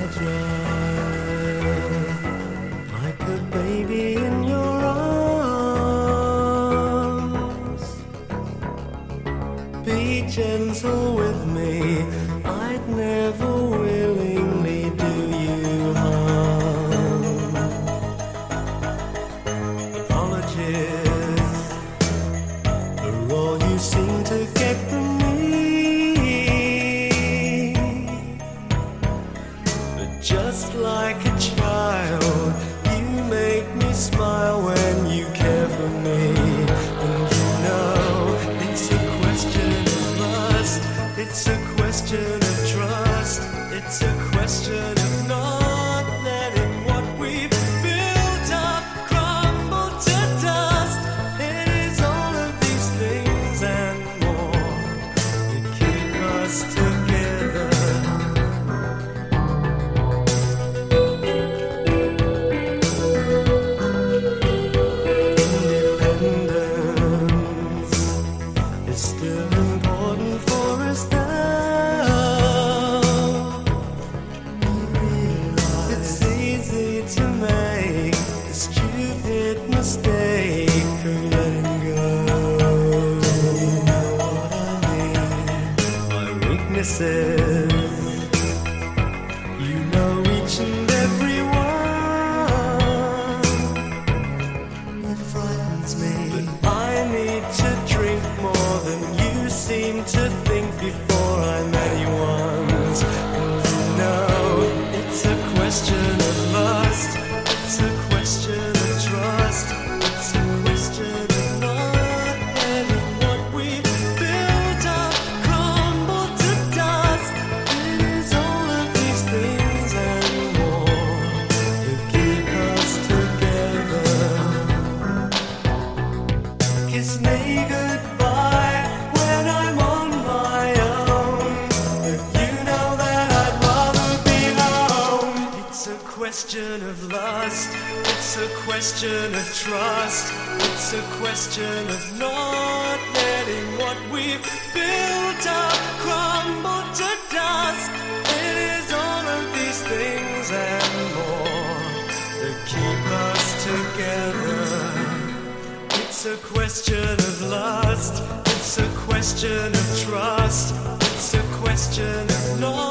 fragile, like a baby in your arms. Be gentle with me, I'd never willingly do you harm. Apologies for all you seem to get from me, but just like a child, you make me smile when you care for me. And you know, it's a question of lust, it's a question of trust, it's a question of not letting what we've built up crumble to dust. It is all of these things and more that keep us together. Independence is still important for us now. It's easy to make the stupid mistake of letting go. You know what I mean? My weaknesses, you know each and every one. It frightens me, but I need to drink more than you seem to think before I'm anyone's. And you know, it's a question of lust, it's a question of trust, it's a question of not letting what we've built up crumble to dust. It is all of these things and more that keep us together. Kiss me goodbye when I'm on my own, but you know that I'd rather be home. It's a question of lust, it's a question of trust, it's a question of not letting what we've built up crumble to dust. It is all of these things and more that keep us together. It's a question of lust, it's a question of trust, it's a question of not